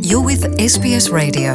You're with SBS Radio.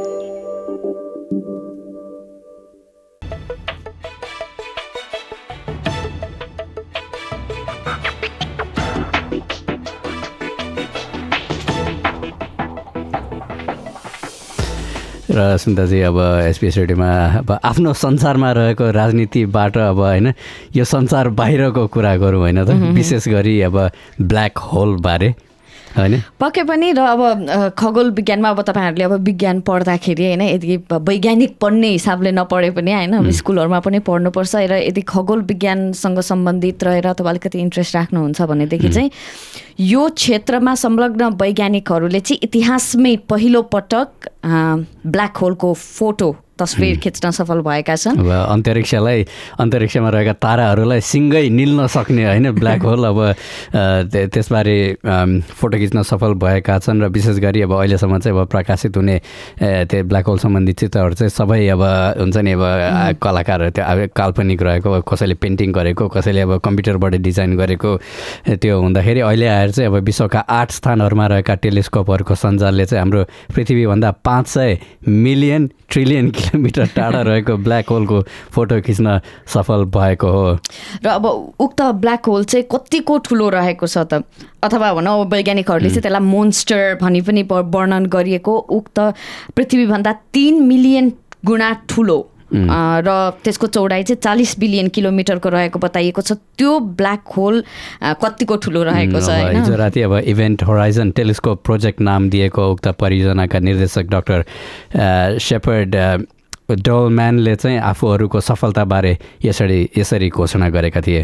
र सुन्दाजी अब SPS रेडियोमा अब आफ्नो संसारमा रहेको राजनीतिबाट अब होइन यो संसार बाहिरको कुरा गरौँ होइन त विशेष गरी अब ब्ल्याक होल बारे हैन पक्कै पनि र अब खगोल विज्ञानमा अब तपाईहरुले अब विज्ञान पढ्दाखेरि हैन यदि वैज्ञानिक पढ्ने हिसाबले नपढे पनि हैन अब स्कुलहरुमा पनि पढ्नुपर्छ र यदि खगोल विज्ञानसँग सम्बन्धित रहेर तपाईले अलिकति इन्ट्रेस्ट राख्नुहुन्छ भनेदेखि चाहिँ यो क्षेत्रमा संलग्न वैज्ञानिकहरूले चाहिँ इतिहासमै पहिलो पटक ब्ल्याक होलको फोटो तस्बिर खिच्न सफल भएका छन्। अब अन्तरिक्षमा रहेका ताराहरूलाई सिङ्गै निल्न सक्ने होइन ब्ल्याक होल अब त्यसबारे फोटो खिच्न सफल भएका छन् र विशेष गरी अब अहिलेसम्म चाहिँ अब प्रकाशित हुने त्यो ब्ल्याक होल सम्बन्धी चित्रहरू चाहिँ सबै अब हुन्छ नि अब कलाकारहरू त्यो अब काल्पनिक रहेको कसैले पेन्टिङ गरेको कसैले अब कम्प्युटरबाट डिजाइन गरेको त्यो हुँदाखेरि अहिले आएर चाहिँ अब विश्वका 8 स्थानहरूमा रहेका टेलिस्कोपहरूको सञ्जालले चाहिँ हाम्रो पृथ्वीभन्दा 500 मिलियन ट्रिलियन किलोमिटर टाढा रहेको ब्ल्याक होलको फोटो खिच्न सफल भएको हो। र अब उक्त ब्ल्याक होल चाहिँ कतिको ठुलो रहेको छ त अथवा भनौँ वैज्ञानिकहरूले चाहिँ त्यसलाई मोन्स्टर भनी पनि वर्णन गरिएको उक्त पृथ्वीभन्दा 3 मिलियन गुणा ठुलो र त्यसको चौडाइ चाहिँ 40 बिलियन किलोमिटरको रहेको बताइएको छ। त्यो ब्ल्याक होल कतिको ठुलो रहेको छ हैन। हिजो राति अब इभेन्ट होराइजन टेलिस्कोप प्रोजेक्ट नाम दिएको उक्त परियोजनाका निर्देशक डाक्टर शेपर्ड डोलम्यानले चाहिँ आफूहरूको सफलताबारे यसरी घोषणा गरेका थिए।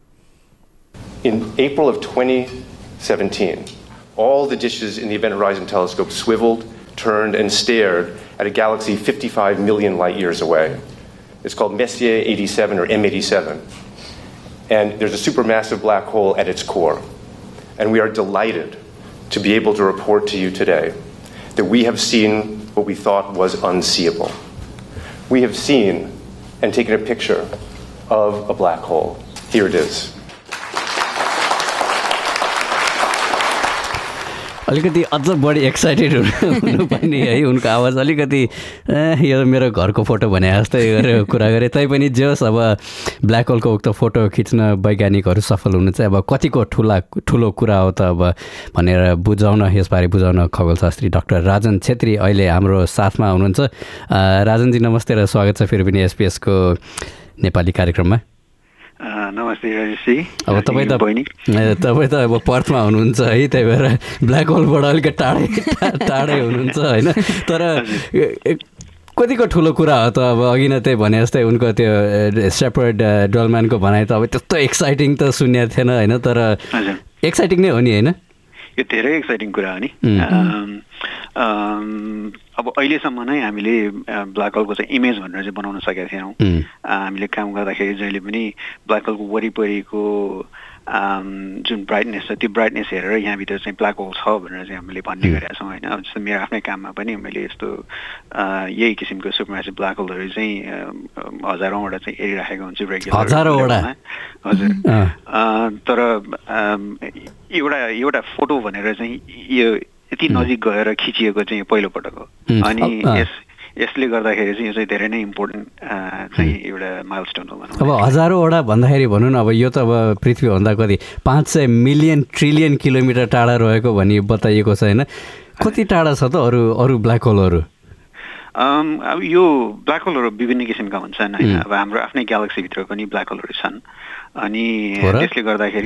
In April of 2017, all the dishes in the Event Horizon telescope swiveled, turned and stared at a galaxy 55 million light years away. It's called Messier 87 or M87. And there's a supermassive black hole at its core. And we are delighted to be able to report to you today that we have seen what we thought was unseeable. We have seen and taken a picture of a black hole. Here it is. अलिकति अझ बढी excited हुनुपर्ने है उनको आवाज अलिकति यो मेरो घरको फोटो भने जस्तै गरेर कुरा गरे तैपनि जे होस् अब ब्ल्याक होलको उक्त फोटो खिच्न वैज्ञानिकहरू सफल हुनु चाहिँ अब कतिको ठुलो कुरा हो त अब भनेर यसबारे बुझाउन खगोलशास्त्री डाक्टर राजन छेत्री अहिले हाम्रो साथमा हुनुहुन्छ। राजनजी नमस्ते र स्वागत छ फेरि पनि एसपीएसको नेपाली कार्यक्रममा। नमस्ते राजेशजी। अब तपाईँ त अब पर्थमा हुनुहुन्छ है त्यही भएर ब्ल्याक होलबाट अलिक टाढै हुनुहुन्छ होइन तर कतिको ठुलो कुरा हो त अब अघि नै त्यही भने जस्तै उनको त्यो शेपर्ड डोलम्यानको भनाइ त अब त्यस्तो एक्साइटिङ त सुनेको थिएन होइन तर एक्साइटिङ नै हो नि होइन। यो धेरै एक्साइटिङ कुरा हो नि। अब अहिलेसम्म नै हामीले ब्ल्याक होलको चाहिँ इमेज भनेर चाहिँ बनाउन सकेका थियौँ। हामीले काम गर्दाखेरि जहिले पनि ब्ल्याक होलको वरिपरिको जुन ब्राइटनेस छ त्यो ब्राइटनेस हेरेर यहाँभित्र चाहिँ ब्ल्याक होल छ भनेर चाहिँ हामीले भन्ने गरेका छौँ होइन। अब जस्तो मेरो आफ्नै काममा पनि मैले यस्तो यही किसिमको सुपरम्यासिभ ब्ल्याक होलहरू चाहिँ हजारौँवटा चाहिँ हेरिराखेको हुन्छु रेगुलर। हजुर तर एउटा फोटो भनेर चाहिँ यो यति नजिक गएर खिचिएको चाहिँ पहिलो पटक हो अनि यसले गर्दाखेरि चाहिँ यो चाहिँ धेरै नै इम्पोर्टेन्ट चाहिँ एउटा माइलस्टोन हो भनौँ। अब हजारौँवटा भन्दाखेरि भनौँ न अब यो त अब पृथ्वीभन्दा कति 500 मिलियन ट्रिलियन किलोमिटर टाढा रहेको भनी बताइएको छ होइन। कति टाढा छ त अरू ब्ल्याक होलहरू? अब यो ब्ल्याक होलहरू विभिन्न किसिमका हुन्छन् होइन। अब हाम्रो आफ्नै ग्यालेक्सीभित्र पनि ब्ल्याक होलहरू छन् अनि त्यसले गर्दाखेरि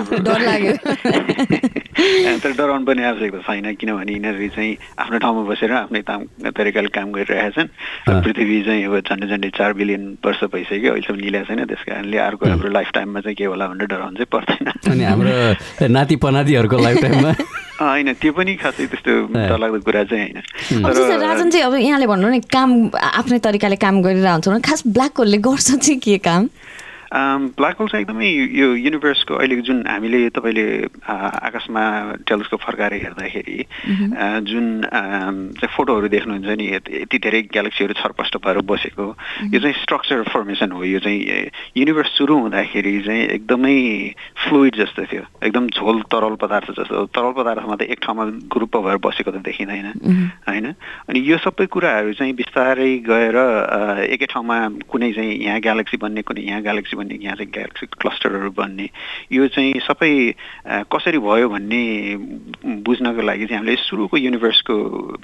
तर डराउनु पनि आवश्यकता छैन किनभने यिनीहरू चाहिँ आफ्नो ठाउँमा बसेर आफ्नै तरिकाले काम गरिरहेका छन्। पृथ्वी चाहिँ अब झन्डै 4 बिलियन वर्ष भइसक्यो अहिलेसम्म निलेको छैन त्यस कारणले अर्को हाम्रो लाइफ टाइममा चाहिँ के होला भनेर डराउनु चाहिँ पर्दैन। अनि हाम्रो नाति पनातिहरूको लाइफ टाइममा होइन त्यो पनि खासै त्यस्तो डरलाग्दो कुरा चाहिँ होइन। राजन चाहिँ अब यहाँले भन्नु नि काम आफ्नै तरिकाले काम गरिरहन्छ खास ब्ल्याक होलले गर्छ चाहिँ के काम? ब्ल्याक होल चाहिँ एकदमै यो युनिभर्सको अहिले जुन हामीले तपाईँले आकाशमा टेलिस्कोप फर्काएर हेर्दाखेरि जुन चाहिँ फोटोहरू देख्नुहुन्छ नि यति धेरै ग्यालेक्सीहरू छरपष्ट भएर बसेको यो चाहिँ स्ट्रक्चर फर्मेसन हो यो चाहिँ युनिभर्स सुरु हुँदाखेरि चाहिँ एकदमै फ्लुइड जस्तो थियो एकदम झोल तरल पदार्थ जस्तो तरल पदार्थमा त एक ठाउँमा ग्रुप भएर बसेको त देखिँदैन होइन अनि यो सबै कुराहरू चाहिँ बिस्तारै गएर एकै ठाउँमा कुनै चाहिँ यहाँ ग्यालेक्सी बन्ने कुनै यहाँ ग्यालेक्सी बन्ने यहाँ चाहिँ ग्यालेक्सी क्लस्टरहरू बन्ने यो चाहिँ सबै कसरी भयो भन्ने बुझ्नको लागि चाहिँ हामीले सुरुको युनिभर्सको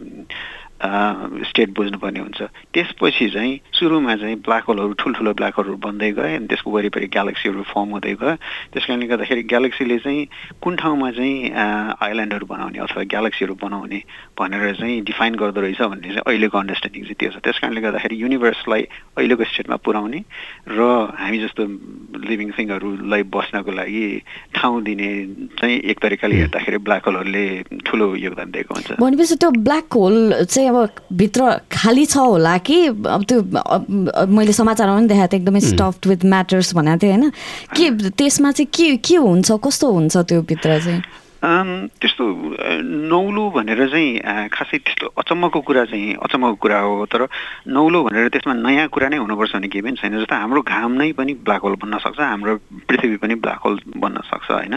स्टेट बुझ्नुपर्ने हुन्छ त्यसपछि चाहिँ सुरुमा चाहिँ ब्ल्याक होलहरू ठुल्ठुलो ब्ल्याक होलहरू बन्दै गए अनि त्यसको वरिपरि ग्यालेक्सीहरू फर्म हुँदै गयो त्यस कारणले गर्दाखेरि ग्यालेक्सीले चाहिँ कुन ठाउँमा चाहिँ आइल्यान्डहरू बनाउने अथवा ग्यालेक्सीहरू बनाउने भनेर चाहिँ डिफाइन गर्दो रहेछ भन्ने चाहिँ अहिलेको अन्डरस्ट्यान्डिङ चाहिँ त्यो छ त्यस कारणले गर्दाखेरि युनिभर्सलाई अहिलेको स्टेटमा पुर्याउने र हामी जस्तो लिभिङ थिङहरूलाई बस्नको लागि ठाउँ दिने चाहिँ एक तरिकाले हेर्दाखेरि ब्ल्याक होलहरूले ठुलो योगदान दिएको हुन्छ भनेपछि त्यो ब्ल्याक होल चाहिँ अब भित्र खाली छ होला कि अब त्यो मैले समाचारमा पनि देखाएको थिएँ एकदमै स्टफ्ड विथ म्याटर्स भनेको थिएँ होइन के त्यसमा चाहिँ के हुन्छ कस्तो हुन्छ त्यो भित्र चाहिँ त्यस्तो नौलो भनेर चाहिँ खासै त्यस्तो अचम्मको कुरा हो तर नौलो भनेर त्यसमा नयाँ कुरा नै हुनुपर्छ भने केही पनि छैन जस्तो हाम्रो घाम नै पनि ब्ल्याक होल बन्न सक्छ हाम्रो पृथ्वी पनि ब्ल्याक होल बन्न सक्छ होइन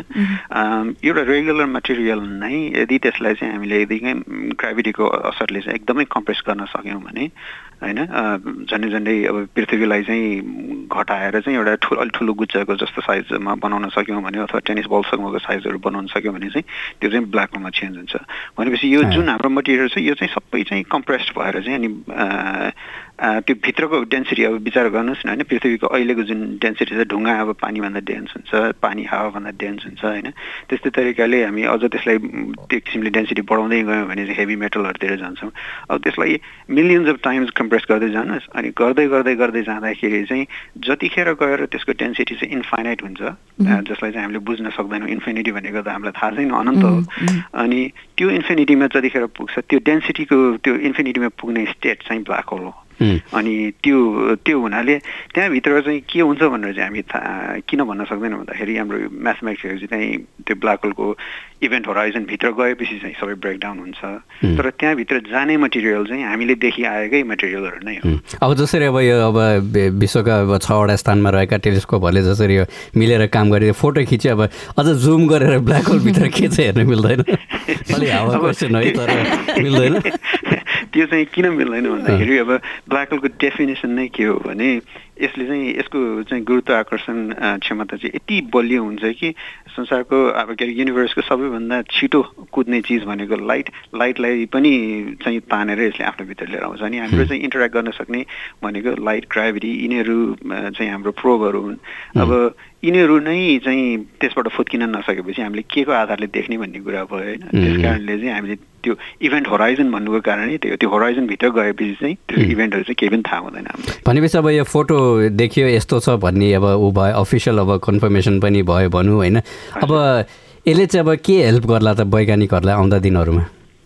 एउटा रेगुलर मटेरियल नै यदि त्यसलाई चाहिँ हामीले यदि ग्राभिटीको असरले चाहिँ एकदमै कम्प्रेस गर्न सक्यौँ भने होइन झन्डै अब पृथ्वीलाई चाहिँ घटाएर चाहिँ एउटा अलिक ठुलो गुच्चाको जस्तो साइजमा बनाउन सक्यौँ भने अथवा टेनिस बलसम्मको साइजहरू बनाउन सक्यौँ भने चाहिँ त्यो चाहिँ ब्ल्याक होलमा चेन्ज हुन्छ भनेपछि यो जुन हाम्रो मटेरियल छ यो चाहिँ सबै चाहिँ कम्प्रेस्ड भएर चाहिँ अनि त्यो भित्रको डेन्सिटी अब विचार गर्नुहोस् न होइन पृथ्वीको अहिलेको जुन डेन्सिटी छ ढुङ्गा अब पानीभन्दा डेन्स हुन्छ पानी हावाभन्दा डेन्स हुन्छ होइन त्यस्तै तरिकाले हामी अझ त्यसलाई त्यो किसिमले डेन्सिटी बढाउँदै गयौँ भने चाहिँ हेभी मेटलहरूतिर जान्छौँ अब त्यसलाई मिलियन्स अफ टाइम्स कम्प्रेस गर्दै जानुहोस् अनि गर्दै जाँदाखेरि चाहिँ जतिखेर गएर त्यसको डेन्सिटी चाहिँ इन्फाइनाइट हुन्छ जसलाई चाहिँ हामीले बुझ्न सक्दैनौँ इन्फिनिटी भनेको त हामीलाई थाहा छैन अनन्त हो अनि त्यो इन्फिनिटीमा जतिखेर पुग्छ त्यो डेन्सिटीको त्यो इन्फिनिटीमा पुग्ने स्टेट चाहिँ ब्ल्याक होल हो अनि त्यो हुनाले त्यहाँभित्र चाहिँ के हुन्छ भनेर चाहिँ हामी किन भन्न सक्दैनौँ भन्दाखेरि हाम्रो म्याथमेटिक्सहरू चाहिँ त्यो ब्ल्याक होलको इभेन्ट होराइजनभित्र गएपछि चाहिँ सबै ब्रेकडाउन हुन्छ तर त्यहाँभित्र जाने मटेरियल चाहिँ हामीले देखिआएकै मटेरियलहरू नै हो अब जसरी अब यो अब विश्वका अब 6वटा स्थानमा रहेका टेलिस्कोपहरूले जसरी यो मिलेर काम गरे फोटो खिच्यो अब अझ जुम गरेर ब्ल्याक होलभित्र के छ हेर्न मिल्दैन अलि हावा क्वेसन है तर मिल्दैन त्यो चाहिँ किन मिल्दैन भन्दाखेरि अब ब्ल्याक होलको डेफिनेसन नै के हो भने यसले चाहिँ यसको चाहिँ गुरुत्वाकर्षण क्षमता चाहिँ यति बलियो हुन्छ कि संसारको अब के अरे युनिभर्सको सबैभन्दा छिटो कुद्ने चिज भनेको लाइटलाई पनि चाहिँ तानेर यसले आफ्नो भित्र लिएर आउँछ अनि हाम्रो चाहिँ इन्टरेक्ट गर्न सक्ने भनेको लाइट ग्राभिटी यिनीहरू चाहिँ हाम्रो प्रोबहरू हुन् अब यिनीहरू नै चाहिँ त्यसबाट फुत्किन नसकेपछि हामीले के को आधारले देख्ने भन्ने कुरा भयो होइन त्यस कारणले चाहिँ हामीले त्यो इभेन्ट होराइजन भन्नुको कारणै त्यो होराइजनभित्र गएपछि चाहिँ त्यो इभेन्टहरू चाहिँ केही पनि थाहा हुँदैन हामीलाई भनेपछि अब यो फोटो देखियो यस्तो छ भन्ने अब ऊ भयो अफिसियल अब कन्फर्मेसन पनि भयो भनौँ होइन अब यसले चाहिँ अब के हेल्प गर्ला त वैज्ञानिकहरूलाई आउँदा दिनहरूमा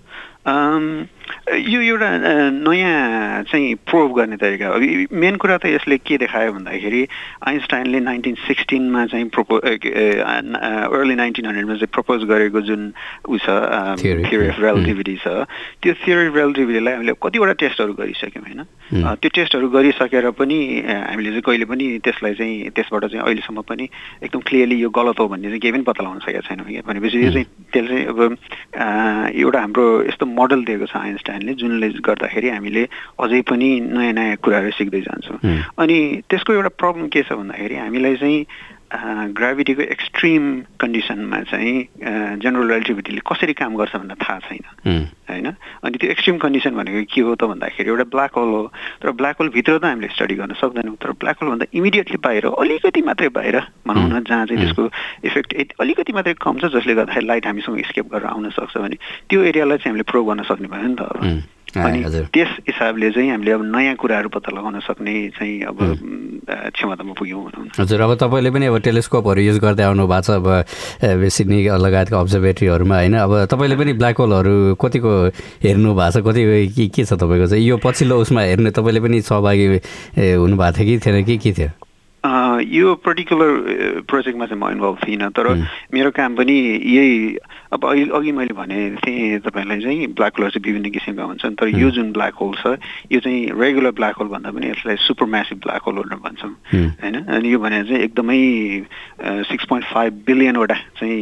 यो एउटा नयाँ चाहिँ प्रोभ गर्ने तरिका हो मेन कुरा त यसले के देखायो भन्दाखेरि आइन्स्टाइनले 1916मा चाहिँ अर्ली 1900मा चाहिँ प्रपोज गरेको जुन ऊ छ थ्योरी अफ रिलेटिभिटी छ त्यो थ्योरी अफ रिलेटिभिटीलाई हामीले कतिवटा टेस्टहरू गरिसक्यौँ होइन त्यो टेस्टहरू गरिसकेर पनि हामीले चाहिँ कहिले पनि त्यसलाई चाहिँ त्यसबाट चाहिँ अहिलेसम्म पनि एकदम क्लियरली यो गलत हो भन्ने चाहिँ केही पनि पत्ता लगाउन सकेका छैनौँ क्या भनेपछि यो चाहिँ त्यसले चाहिँ अब एउटा हाम्रो यस्तो मोडल दिएको छ आइन्स्टाइनले जुनले गर्दाखेरि हामीले अझै पनि नयाँ कुराहरू सिक्दै जान्छौँ अनि त्यसको एउटा प्रब्लम के छ भन्दाखेरि हामीलाई चाहिँ ग्राभिटीको एक्सट्रिम कन्डिसनमा चाहिँ जेनरल रिलेटिभिटीले कसरी काम गर्छ भनेर थाहा छैन होइन अनि त्यो एक्सट्रिम कन्डिसन भनेको के हो त भन्दाखेरि एउटा ब्ल्याक होल हो तर ब्ल्याक होलभित्र त हामीले स्टडी गर्न सक्दैनौँ तर ब्ल्याक होलभन्दा इमिडिएटली बाहिर अलिकति मात्रै बाहिर भनौँ न जहाँ चाहिँ त्यसको इफेक्ट अलिकति मात्रै कम छ जसले गर्दाखेरि लाइट हामीसँग स्केप गरेर आउन सक्छ भने त्यो एरियालाई चाहिँ हामीले प्रुभ गर्न सक्ने भयो नि त अब अनि त्यस हिसाबले चाहिँ हामीले अब नयाँ कुराहरू पत्ता लगाउन सक्ने चाहिँ अब क्षमतामा पुग्यौँ भनौँ न हजुर अब तपाईँले पनि अब टेलिस्कोपहरू युज गर्दै आउनु भएको छ अब सिडनी लगायतको अब्जर्भेटरीहरूमा होइन अब तपाईँले पनि ब्ल्याक होलहरू कतिको हेर्नु भएको छ कति के छ तपाईँको चाहिँ यो पछिल्लो उसमा हेर्ने तपाईँले पनि सहभागी हुनुभएको थियो कि थिएन के थियो यो पर्टिकुलर प्रोजेक्टमा चाहिँ म इन्भल्भ थिइनँ तर मेरो काम पनि यही अब अघि मैले भने थिएँ तपाईँलाई चाहिँ ब्ल्याक होल चाहिँ विभिन्न किसिमका हुन्छन् तर यो जुन ब्ल्याक होल छ यो चाहिँ रेगुलर ब्ल्याक होल भन्दा पनि यसलाई सुपर म्यासिभ ब्ल्याक होल भनेर भन्छौँ होइन अनि यो भनेर चाहिँ एकदमै 6.5 बिलियनवटा चाहिँ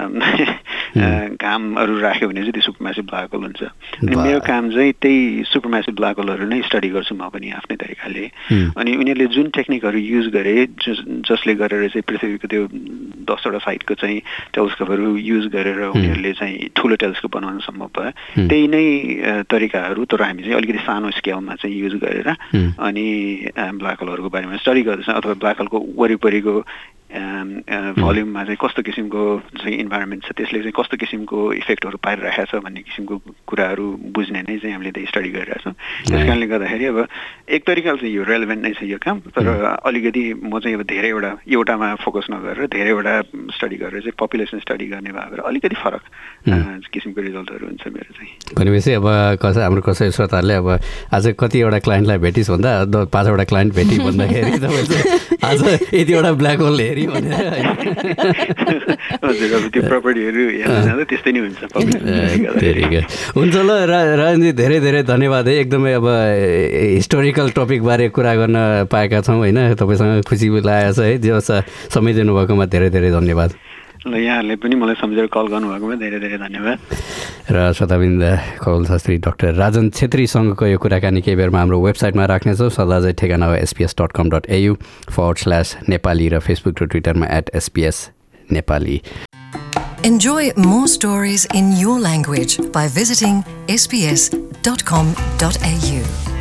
घामहरू राख्यो भने चाहिँ त्यो सुपर म्यासिभ ब्ल्याक होल हुन्छ अनि मेरो काम चाहिँ त्यही सुपर म्यासिभ ब्ल्याक होलहरू नै स्टडी गर्छु म पनि आफ्नै तरिकाले अनि उनीहरूले जुन टेक्निकहरू युज गरे जसले गरेर चाहिँ पृथ्वीको त्यो 10वटा साइडको चाहिँ टेलिस्कोपहरू युज गरेर उनीहरूले चाहिँ ठुलो टेलिस्कोप बनाउन सम्भव भयो त्यही नै तरिकाहरू तर हामी चाहिँ अलिकति सानो स्केलमा चाहिँ युज गरेर अनि ब्ल्याक होलहरूको बारेमा स्टडी गर्दैछौँ अथवा ब्ल्याक होलको वरिपरिको भोल्युममा चाहिँ कस्तो किसिमको चाहिँ इन्भाइरोमेन्ट छ त्यसले चाहिँ कस्तो किसिमको इफेक्टहरू पारिरहेको छ भन्ने किसिमको कुराहरू बुझ्ने नै चाहिँ हामीले त्यही स्टडी गरिरहेको छौँ त्यस कारणले गर्दाखेरि अब एक तरिकाले चाहिँ यो रेलेभेन्ट नै छ यो काम तर अलिकति म चाहिँ अब धेरैवटा एउटामा फोकस नगरेर धेरैवटा स्टडी गरेर चाहिँ पपुलेसन स्टडी गर्ने भएर अलिकति फरक किसिमको रिजल्टहरू हुन्छ मेरो चाहिँ भनेपछि अब हाम्रो कसै श्रोताहरूले अब आज कतिवटा क्लाइन्टलाई भेटिस् भन्दा 5वटा क्लाइन्ट भेटी भन्दाखेरि तपाईँ आज यतिवटा ब्ल्याक होल हेरी भनेर हजुर अब त्यो प्रपर्टीहरू हेर्न जाँदा त्यस्तै नै हुन्छ हुन्छ ल राजनजी धेरै धेरै धन्यवाद है एकदमै अब हिस्टोरिकल टपिकबारे कुरा गर्न पाएका छौँ होइन तपाईँसँग खुसी लागेको छ है जे होस् समय दिनुभएकोमा धेरै धेरै धन्यवाद ल यहाँहरूले पनि मलाई सम्झेर कल गर्नुभएकोमा धेरै धेरै धन्यवाद र श्रोतावृन्द खगोलशास्त्री डाक्टर राजन छेत्रीसँगको यो कुराकानी केही बेरमा हाम्रो वेबसाइटमा राख्नेछौँ सदा चाहिँ ठेगाना हो sps.com.au/नेपाली र फेसबुक र ट्विटरमा @sps Nepali Enjoy more stories in your language by visiting sps.com.au